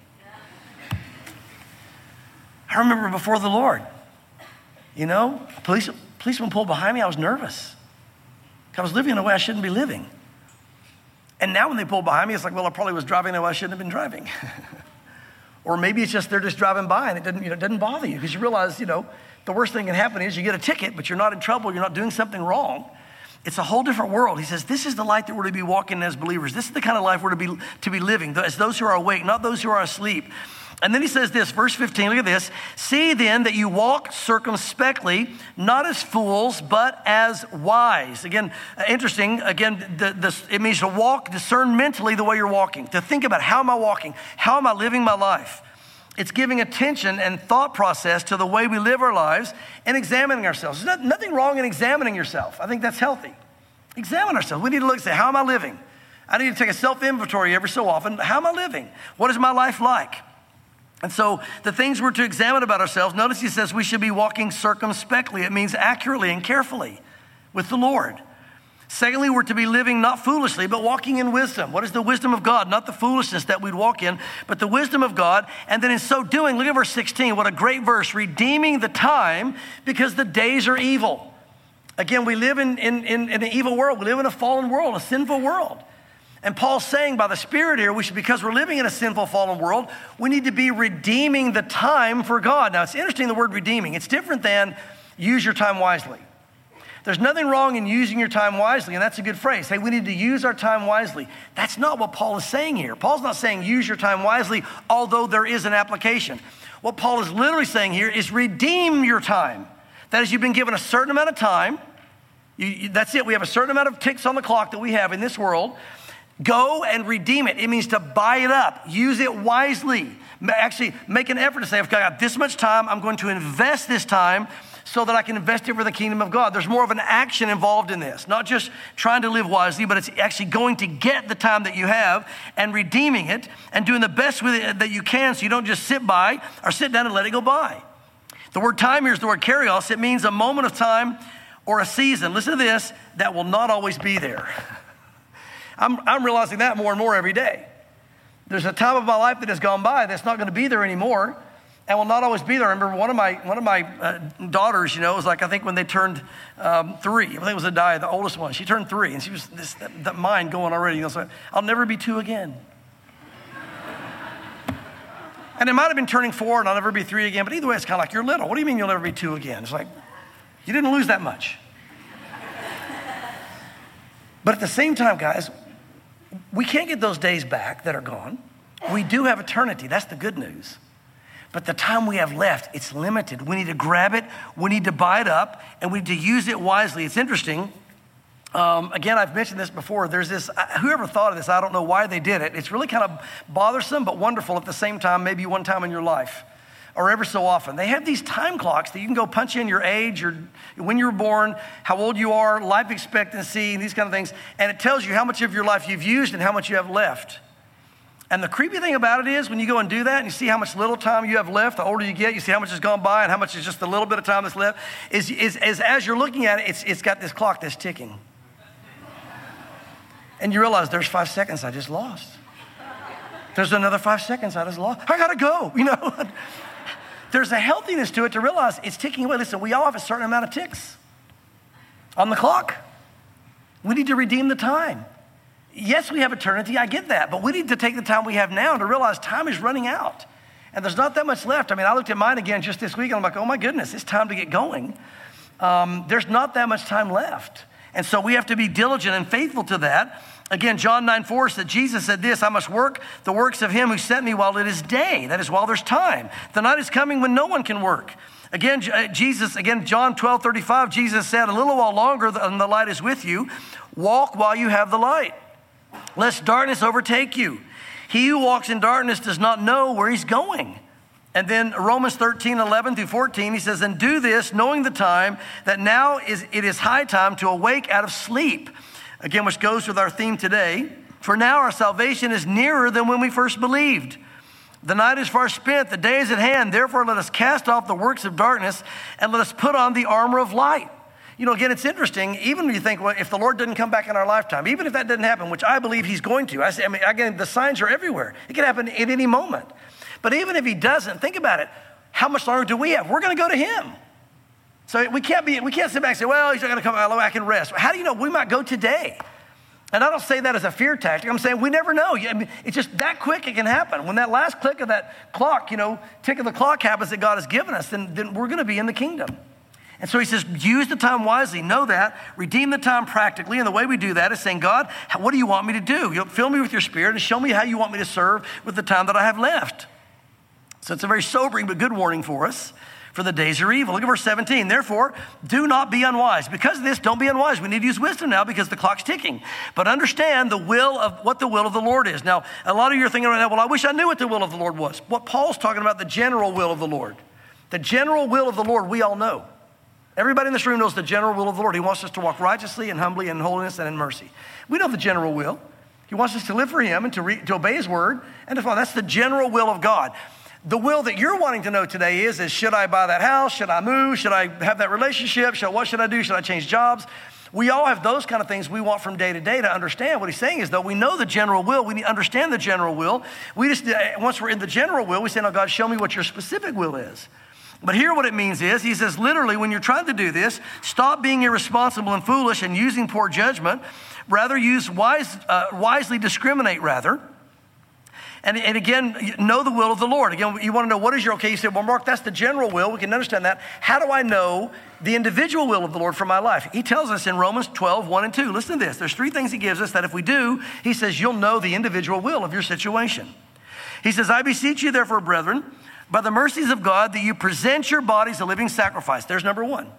I remember before the Lord, you know, policeman pulled behind me. I was nervous. I was living in a way I shouldn't be living. And now when they pull behind me, it's like, well, I probably was driving in a way I shouldn't have been driving. Or maybe it's just they're just driving by and it doesn't bother you because you realize, the worst thing that can happen is you get a ticket, but you're not in trouble, you're not doing something wrong. It's a whole different world. He says, this is the light that we're to be walking as believers. This is the kind of life we're to be living, as those who are awake, not those who are asleep. And then he says this, verse 15, look at this. See then that you walk circumspectly, not as fools, but as wise. Again, interesting. Again, it means to walk, discern mentally the way you're walking. To think about, how am I walking? How am I living my life? It's giving attention and thought process to the way we live our lives and examining ourselves. There's nothing wrong in examining yourself. I think that's healthy. Examine ourselves. We need to look and say, how am I living? I need to take a self-inventory every so often. How am I living? What is my life like? And so the things we're to examine about ourselves, notice he says we should be walking circumspectly. It means accurately and carefully with the Lord. Secondly, we're to be living not foolishly, but walking in wisdom. What is the wisdom of God? Not the foolishness that we'd walk in, but the wisdom of God. And then in so doing, look at verse 16. What a great verse. Redeeming the time because the days are evil. Again, we live in an evil world. We live in a fallen world, a sinful world. And Paul's saying by the Spirit here, because we're living in a sinful, fallen world, we need to be redeeming the time for God. Now, it's interesting, the word redeeming. It's different than use your time wisely. There's nothing wrong in using your time wisely, and that's a good phrase. Hey, we need to use our time wisely. That's not what Paul is saying here. Paul's not saying use your time wisely, although there is an application. What Paul is literally saying here is redeem your time. That is, you've been given a certain amount of time. That's it. We have a certain amount of ticks on the clock that we have in this world. Go and redeem it. It means to buy it up. Use it wisely. Actually, make an effort to say, if I got this much time, I'm going to invest this time so that I can invest it for the kingdom of God. There's more of an action involved in this. Not just trying to live wisely, but it's actually going to get the time that you have and redeeming it and doing the best with it that you can so you don't just sit by or sit down and let it go by. The word time here is the word kairos. It means a moment of time or a season. Listen to this, that will not always be there. I'm realizing that more and more every day. There's a time of my life that has gone by that's not going to be there anymore and will not always be there. I remember one of my daughters, it was like, I think when they turned 3, I think it was Adiah, the oldest one. She turned 3 and she was that mind going already. So I'll never be 2 again. And it might have been turning 4 and I'll never be 3 again. But either way, it's kind of like, you're little. What do you mean you'll never be 2 again? It's like, you didn't lose that much. But at the same time, guys, we can't get those days back that are gone. We do have eternity. That's the good news. But the time we have left, it's limited. We need to grab it. We need to buy it up. And we need to use it wisely. It's interesting. Again, I've mentioned this before. There's this, whoever thought of this, I don't know why they did it. It's really kind of bothersome but wonderful at the same time, maybe one time in your life. Or ever so often. They have these time clocks that you can go punch in your age, when you were born, how old you are, life expectancy, and these kind of things. And it tells you how much of your life you've used and how much you have left. And the creepy thing about it is when you go and do that and you see how much little time you have left, the older you get, you see how much has gone by and how much is just the little bit of time that's left, is as you're looking at it, it's got this clock that's ticking. And you realize there's 5 seconds I just lost. There's another 5 seconds I just lost. I gotta go, There's a healthiness to it to realize it's ticking away. Listen, we all have a certain amount of ticks on the clock. We need to redeem the time. Yes, we have eternity. I get that. But we need to take the time we have now to realize time is running out. And there's not that much left. I looked at mine again just this week, and I'm like, oh, my goodness, it's time to get going. There's not that much time left. And so we have to be diligent and faithful to that. Again, John 9:4 said, Jesus said this, I must work the works of him who sent me while it is day. That is, while there's time. The night is coming when no one can work. Again, John 12:35, Jesus said, a little while longer and the light is with you. Walk while you have the light, lest darkness overtake you. He who walks in darkness does not know where he's going. And then Romans 13:11-14, he says, and do this, knowing the time, that now it is high time to awake out of sleep. Again, which goes with our theme today. For now our salvation is nearer than when we first believed. The night is far spent, the day is at hand. Therefore, let us cast off the works of darkness and let us put on the armor of light. Again, it's interesting, even when you think, well, if the Lord didn't come back in our lifetime, even if that didn't happen, which I believe he's going to. Again, the signs are everywhere. It can happen at any moment. But even if he doesn't, think about it. How much longer do we have? We're going to go to him. So we can't sit back and say, well, he's not going to come out, I can rest. How do you know? We might go today. And I don't say that as a fear tactic. I'm saying we never know. I mean, it's just that quick it can happen. When that last click of that clock, tick of the clock happens that God has given us, then we're going to be in the kingdom. And so he says, use the time wisely. Know that. Redeem the time practically. And the way we do that is saying, God, what do you want me to do? You'll fill me with your Spirit and show me how you want me to serve with the time that I have left. So it's a very sobering but good warning for us, for the days are evil. Look at verse 17. Therefore, do not be unwise. Because of this, don't be unwise. We need to use wisdom now because the clock's ticking. But understand what the will of the Lord is. Now, a lot of you are thinking right now, well, I wish I knew what the will of the Lord was. What Paul's talking about, the general will of the Lord. The general will of the Lord, we all know. Everybody in this room knows the general will of the Lord. He wants us to walk righteously and humbly in holiness and in mercy. We know the general will. He wants us to live for him and to obey his word and to follow. That's the general will of God. The will that you're wanting to know today is should I buy that house? Should I move? Should I have that relationship? What should I do? Should I change jobs? We all have those kind of things we want from day to day to understand. What he's saying is, though, we know the general will. We need to understand the general will. Once we're in the general will, we say, no, God, show me what your specific will is. But here what it means is, he says, literally, when you're trying to do this, stop being irresponsible and foolish and using poor judgment. Rather, wisely discriminate, rather. And again, know the will of the Lord. Again, you want to know what is your, okay, you say, well, Mark, that's the general will. We can understand that. How do I know the individual will of the Lord for my life? He tells us in Romans 12, 1 and 2. Listen to this. There's 3 things he gives us that if we do, he says, you'll know the individual will of your situation. He says, I beseech you, therefore, brethren, by the mercies of God, that you present your bodies a living sacrifice. There's number 1.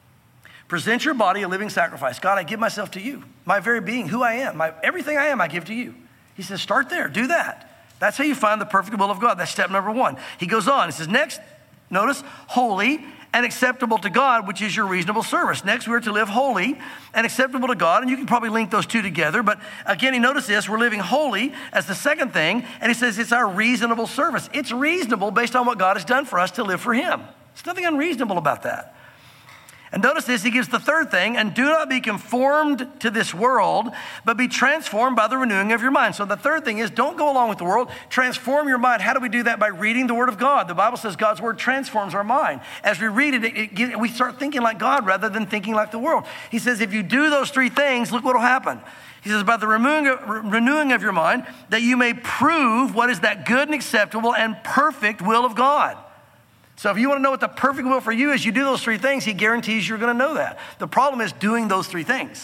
Present your body a living sacrifice. God, I give myself to you. My very being, who I am, everything I am, I give to you. He says, start there. Do that. That's how you find the perfect will of God. That's step number 1. He goes on. He says, next, notice, holy and acceptable to God, which is your reasonable service. Next, we're to live holy and acceptable to God. And you can probably link those two together. But again, he noticed this. We're living holy as the second thing. And he says it's our reasonable service. It's reasonable based on what God has done for us to live for him. There's nothing unreasonable about that. And notice this, he gives the third thing, and do not be conformed to this world, but be transformed by the renewing of your mind. So the third thing is, don't go along with the world, transform your mind. How do we do that? By reading the word of God. The Bible says God's word transforms our mind. As we read it, we start thinking like God rather than thinking like the world. He says, if you do those 3 things, look what will happen. He says, by the renewing of your mind, that you may prove what is that good and acceptable and perfect will of God. So if you want to know what the perfect will for you is, you do those 3 things, he guarantees you're going to know that. The problem is doing those 3 things.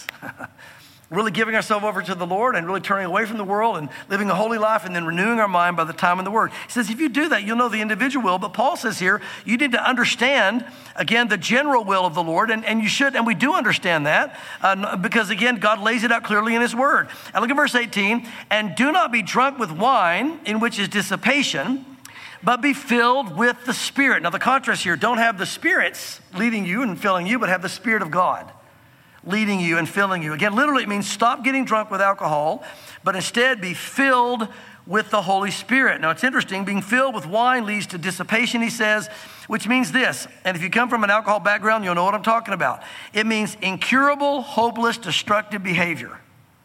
Really giving ourselves over to the Lord and really turning away from the world and living a holy life and then renewing our mind by the time in the Word. He says if you do that, you'll know the individual will. But Paul says here, you need to understand, again, the general will of the Lord. And you should, and we do understand that because, again, God lays it out clearly in his Word. And look at verse 18. And do not be drunk with wine, in which is dissipation, but be filled with the Spirit. Now the contrast here, don't have the spirits leading you and filling you, but have the Spirit of God leading you and filling you. Again, literally it means stop getting drunk with alcohol, but instead be filled with the Holy Spirit. Now it's interesting, being filled with wine leads to dissipation, he says, which means this, and if you come from an alcohol background, you'll know what I'm talking about. It means incurable, hopeless, destructive behavior.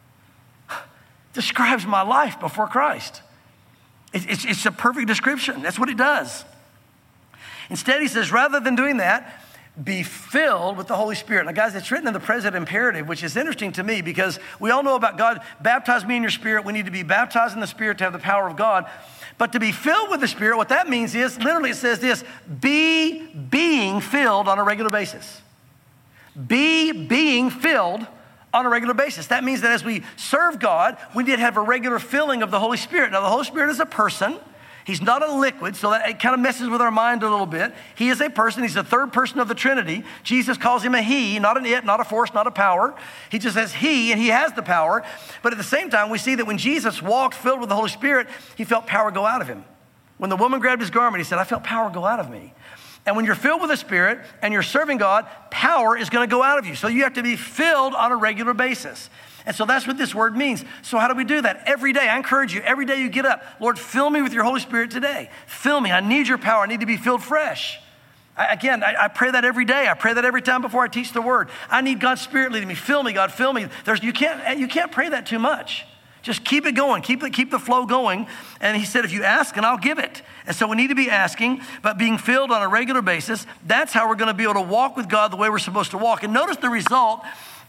Describes my life before Christ. It's a perfect description. That's what it does. Instead, he says, rather than doing that, be filled with the Holy Spirit. Now, guys, it's written in the present imperative, which is interesting to me because we all know about God. Baptize me in your Spirit. We need to be baptized in the Spirit to have the power of God. But to be filled with the Spirit, what that means is, literally it says this, be being filled on a regular basis. Be being filled on a regular basis. That means that as we serve God, we need to have a regular filling of the Holy Spirit. Now, the Holy Spirit is a person. He's not a liquid, so that it kind of messes with our mind a little bit. He is a person. He's the third person of the Trinity. Jesus calls him a he, not an it, not a force, not a power. He just says he, and he has the power. But at the same time, we see that when Jesus walked filled with the Holy Spirit, he felt power go out of him. When the woman grabbed his garment, he said, I felt power go out of me. And when you're filled with the Spirit and you're serving God, power is going to go out of you. So you have to be filled on a regular basis. And so that's what this word means. So how do we do that? Every day, I encourage you, every day you get up, Lord, fill me with your Holy Spirit today. Fill me. I need your power. I need to be filled fresh. I pray that every day. I pray that every time before I teach the word. I need God's Spirit leading me. Fill me, God, fill me. You can't pray that too much. Just keep it going. Keep the flow going. And he said, if you ask, and I'll give it. And so we need to be asking, but being filled on a regular basis. That's how we're going to be able to walk with God the way we're supposed to walk. And notice the result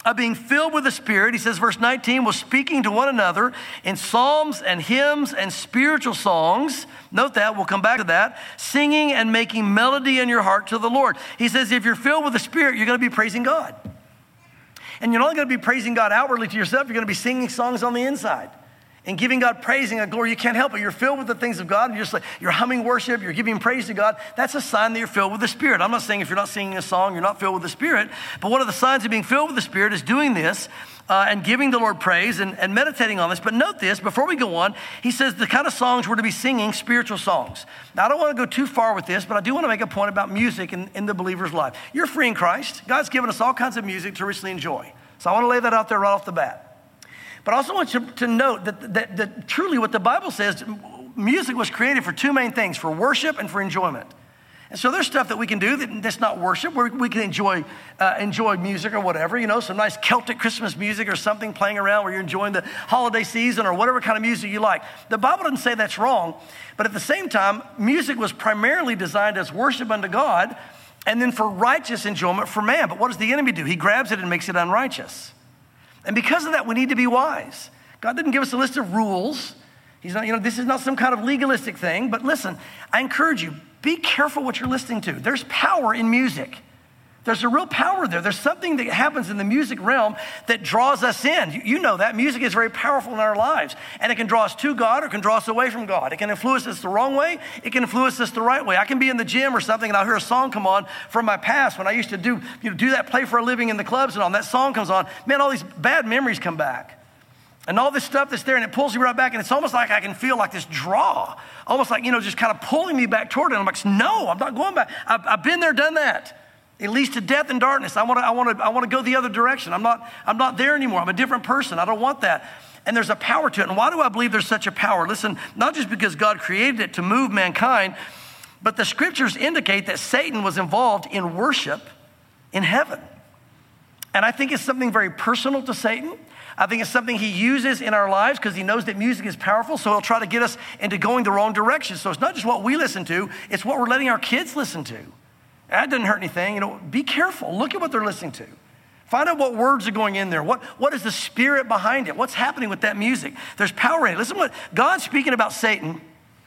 of being filled with the Spirit, he says, verse 19, was speaking to one another in psalms and hymns and spiritual songs. Note that, we'll come back to that. Singing and making melody in your heart to the Lord. He says, if you're filled with the Spirit, you're going to be praising God. And you're not going to be praising God outwardly to yourself. You're going to be singing songs on the inside and giving God praise and glory. You can't help it. You're filled with the things of God. And you're just like, you're humming worship. You're giving praise to God. That's a sign that you're filled with the Spirit. I'm not saying if you're not singing a song, you're not filled with the Spirit. But one of the signs of being filled with the Spirit is doing this and giving the Lord praise and meditating on this. But note this, before we go on, he says the kind of songs we're to be singing, spiritual songs. Now, I don't want to go too far with this, but I do want to make a point about music in the believer's life. You're free in Christ. God's given us all kinds of music to richly enjoy. So I want to lay that out there right off the bat. But I also want you to note that truly what the Bible says, music was created for two main things, for worship and for enjoyment. And so there's stuff that we can do that's not worship, where we can enjoy music or whatever, you know, some nice Celtic Christmas music or something playing around where you're enjoying the holiday season or whatever kind of music you like. The Bible doesn't say that's wrong, but at the same time, music was primarily designed as worship unto God and then for righteous enjoyment for man. But what does the enemy do? He grabs it and makes it unrighteous. And because of that, we need to be wise. God didn't give us a list of rules. He's not, this is not some kind of legalistic thing. But listen, I encourage you, be careful what you're listening to. There's power in music. There's a real power there. There's something that happens in the music realm that draws us in. You know that. Music is very powerful in our lives. And it can draw us to God or it can draw us away from God. It can influence us the wrong way. It can influence us the right way. I can be in the gym or something and I'll hear a song come on from my past when I used to do that, play for a living in the clubs and all. And that song comes on. Man, all these bad memories come back. And all this stuff that's there, and it pulls me right back, and it's almost like I can feel like this draw, almost like, just kind of pulling me back toward it. And I'm like, no, I'm not going back. I've been there, done that. It leads to death and darkness. I want to go the other direction. I'm not there anymore. I'm a different person. I don't want that. And there's a power to it. And why do I believe there's such a power? Listen, not just because God created it to move mankind, but the scriptures indicate that Satan was involved in worship in heaven. And I think it's something very personal to Satan. I think it's something he uses in our lives because he knows that music is powerful, so he'll try to get us into going the wrong direction. So it's not just what we listen to, it's what we're letting our kids listen to. That doesn't hurt anything. Be careful. Look at what they're listening to. Find out what words are going in there. What is the spirit behind it? What's happening with that music? There's power in it. Listen what God's speaking about Satan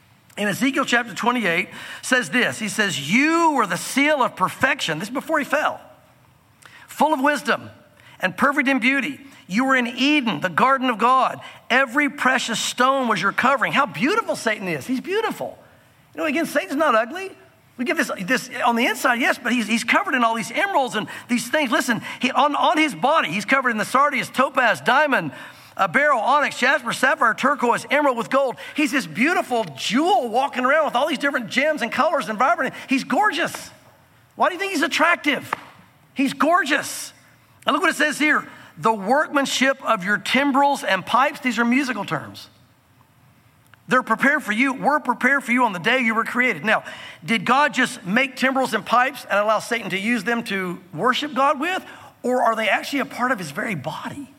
in Ezekiel chapter 28 says this. He says, you were the seal of perfection. This is before he fell. Full of wisdom and perfect in beauty. You were in Eden, the garden of God. Every precious stone was your covering. How beautiful Satan is. He's beautiful. Again, Satan's not ugly. We get this on the inside, yes, but he's covered in all these emeralds and these things. Listen, on his body, he's covered in the sardius, topaz, diamond, beryl, onyx, jasper, sapphire, turquoise, emerald with gold. He's this beautiful jewel walking around with all these different gems and colors and vibrant. He's gorgeous. Why do you think he's attractive? He's gorgeous. And look what it says here. The workmanship of your timbrels and pipes. These are musical terms. They're prepared for you. We're prepared for you on the day you were created. Now, did God just make timbrels and pipes and allow Satan to use them to worship God with? Or are they actually a part of his very body?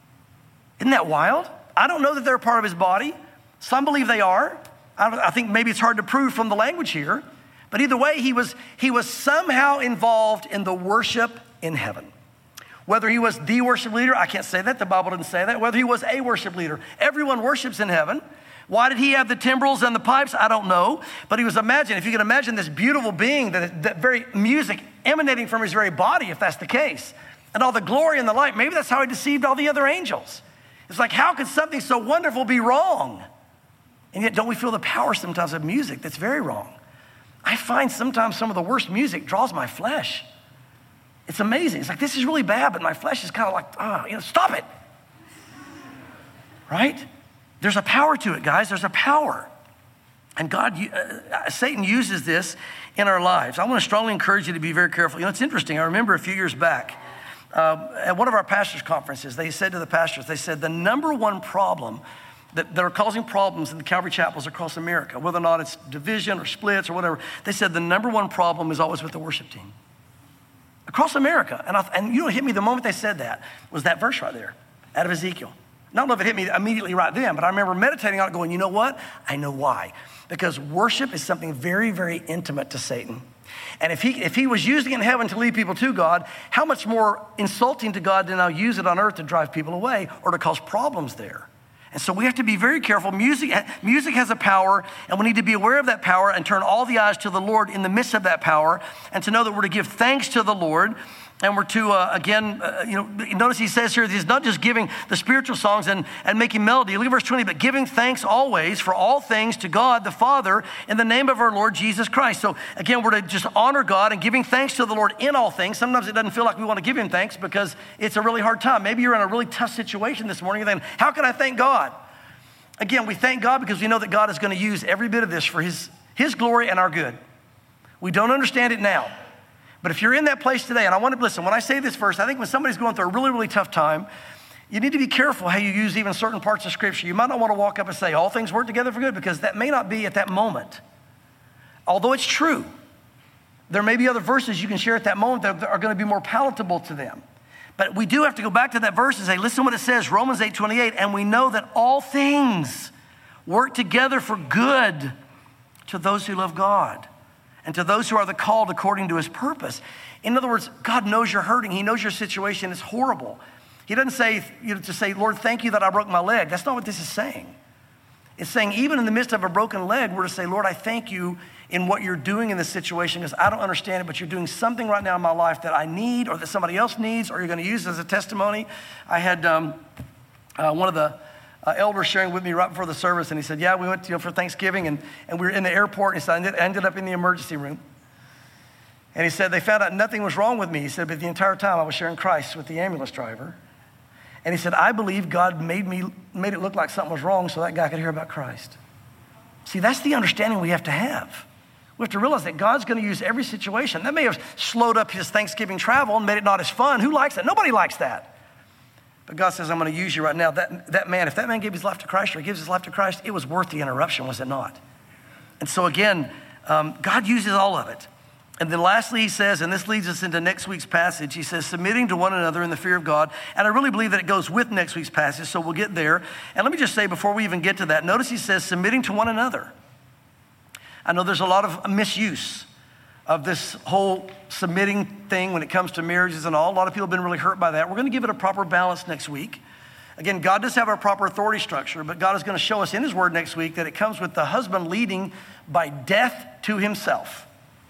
Isn't that wild? I don't know that they're a part of his body. Some believe they are. I think maybe it's hard to prove from the language here. But either way, he was somehow involved in the worship in heaven. Whether he was the worship leader, I can't say that. The Bible doesn't say that. Whether he was a worship leader. Everyone worships in heaven. Why did he have the timbrels and the pipes? I don't know. But if you can imagine this beautiful being, that very music emanating from his very body, if that's the case, and all the glory and the light, maybe that's how he deceived all the other angels. It's like, how could something so wonderful be wrong? And yet, don't we feel the power sometimes of music that's very wrong? I find sometimes some of the worst music draws my flesh. It's amazing. It's like, this is really bad, but my flesh is kind of like, stop it. Right? There's a power to it, guys. There's a power. And Satan uses this in our lives. I want to strongly encourage you to be very careful. It's interesting. I remember a few years back at one of our pastors' conferences, they said to the pastors, the number one problem that are causing problems in the Calvary chapels across America, whether or not it's division or splits or whatever, they said the number one problem is always with the worship team. Across America. And it hit me the moment they said that, was that verse right there out of Ezekiel. I don't know if it hit me immediately right then, but I remember meditating on it going, you know what? I know why. Because worship is something very, very intimate to Satan. And if he was using it in heaven to lead people to God, how much more insulting to God to now use it on earth to drive people away or to cause problems there? And so we have to be very careful. Music has a power, and we need to be aware of that power and turn all the eyes to the Lord in the midst of that power, and to know that we're to give thanks to the Lord. And we're to, notice he says here, he's not just giving the spiritual songs and making melody. Look at verse 20, but giving thanks always for all things to God the Father in the name of our Lord Jesus Christ. So again, we're to just honor God and giving thanks to the Lord in all things. Sometimes it doesn't feel like we want to give him thanks because it's a really hard time. Maybe you're in a really tough situation this morning. You're thinking, how can I thank God? Again, we thank God because we know that God is going to use every bit of this for his glory and our good. We don't understand it now. But if you're in that place today, and I want to listen, when I say this verse, I think when somebody's going through a really, really tough time, you need to be careful how you use even certain parts of Scripture. You might not want to walk up and say, all things work together for good, because that may not be at that moment. Although it's true, there may be other verses you can share at that moment that are going to be more palatable to them. But we do have to go back to that verse and say, listen what it says, Romans 8:28, and we know that all things work together for good to those who love God and to those who are the called according to his purpose. In other words, God knows you're hurting. He knows your situation is horrible. He doesn't say, to say, Lord, thank you that I broke my leg. That's not what this is saying. It's saying even in the midst of a broken leg, we're to say, Lord, I thank you in what you're doing in this situation because I don't understand it, but you're doing something right now in my life that I need or that somebody else needs or you're going to use as a testimony. I had one of the elders sharing with me right before the service, and he said, yeah, we went for Thanksgiving, and we were in the airport, and he said, I ended up in the emergency room. And he said, they found out nothing was wrong with me. He said, but the entire time I was sharing Christ with the ambulance driver. And he said, I believe God made it look like something was wrong so that guy could hear about Christ. See, that's the understanding we have to have. We have to realize that God's going to use every situation. That may have slowed up his Thanksgiving travel and made it not as fun. Who likes that? Nobody likes that. But God says, I'm going to use you right now. That man, if that man gave his life to Christ or he gives his life to Christ, it was worth the interruption, was it not? And so again, God uses all of it. And then lastly, he says, and this leads us into next week's passage, he says, submitting to one another in the fear of God. And I really believe that it goes with next week's passage, so we'll get there. And let me just say before we even get to that, notice he says, submitting to one another. I know there's a lot of misuse of this whole submitting thing when it comes to marriages and all. A lot of people have been really hurt by that. We're going to give it a proper balance next week. Again, God does have our proper authority structure, but God is going to show us in his word next week that it comes with the husband leading by death to himself.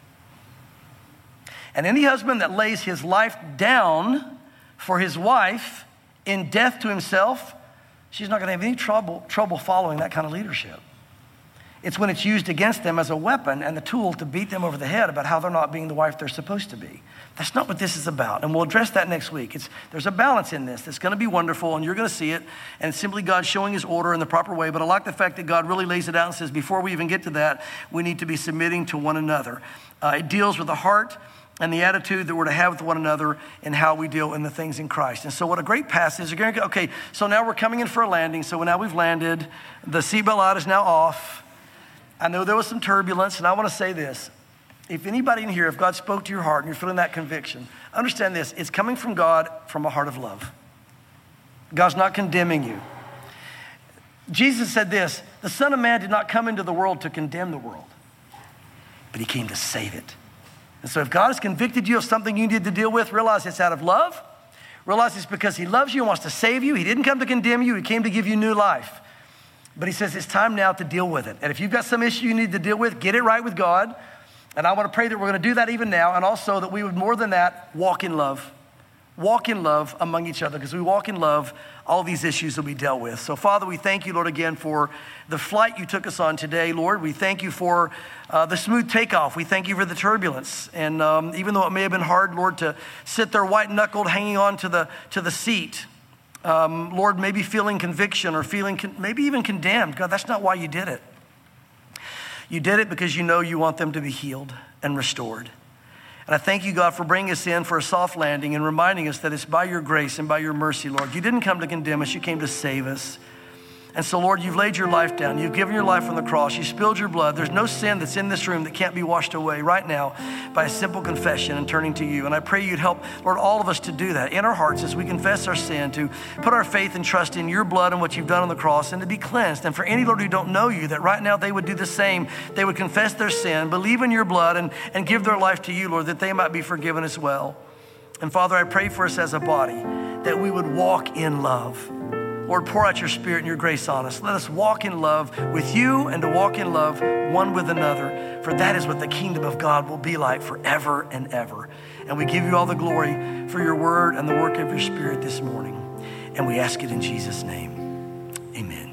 And any husband that lays his life down for his wife in death to himself, she's not going to have any trouble following that kind of leadership. It's when it's used against them as a weapon and the tool to beat them over the head about how they're not being the wife they're supposed to be. That's not what this is about, and we'll address that next week. There's a balance in this that's going to be wonderful, and you're going to see it, and it's simply God showing his order in the proper way. But I like the fact that God really lays it out and says, before we even get to that, we need to be submitting to one another. It deals with the heart and the attitude that we're to have with one another and how we deal in the things in Christ. And so what a great passage. Okay, so now we're coming in for a landing. So now we've landed. The seatbelt light is now off. I know there was some turbulence, and I want to say this. If anybody in here, if God spoke to your heart and you're feeling that conviction, understand this. It's coming from God from a heart of love. God's not condemning you. Jesus said this, the Son of Man did not come into the world to condemn the world, but he came to save it. And so if God has convicted you of something you need to deal with, realize it's out of love. Realize it's because he loves you and wants to save you. He didn't come to condemn you. He came to give you new life. But he says it's time now to deal with it. And if you've got some issue you need to deal with, get it right with God. And I want to pray that we're going to do that even now. And also that we would, more than that, walk in love. Walk in love among each other. Because we walk in love, all these issues will be dealt with. So Father, we thank you, Lord, again for the flight you took us on today, Lord. We thank you for the smooth takeoff. We thank you for the turbulence. And even though it may have been hard, Lord, to sit there white-knuckled hanging on to the seat, Lord, maybe feeling conviction or feeling maybe even condemned. God, that's not why you did it. You did it because you know you want them to be healed and restored. And I thank you, God, for bringing us in for a soft landing and reminding us that it's by your grace and by your mercy, Lord. You didn't come to condemn us. You came to save us. And so, Lord, you've laid your life down. You've given your life on the cross. You spilled your blood. There's no sin that's in this room that can't be washed away right now by a simple confession and turning to you. And I pray you'd help, Lord, all of us to do that in our hearts as we confess our sin, to put our faith and trust in your blood and what you've done on the cross, and to be cleansed. And for any, Lord, who don't know you, that right now they would do the same. They would confess their sin, believe in your blood, and give their life to you, Lord, that they might be forgiven as well. And Father, I pray for us as a body that we would walk in love. Lord, pour out your Spirit and your grace on us. Let us walk in love with you and to walk in love one with another, for that is what the kingdom of God will be like forever and ever. And we give you all the glory for your word and the work of your Spirit this morning. And we ask it in Jesus' name. Amen.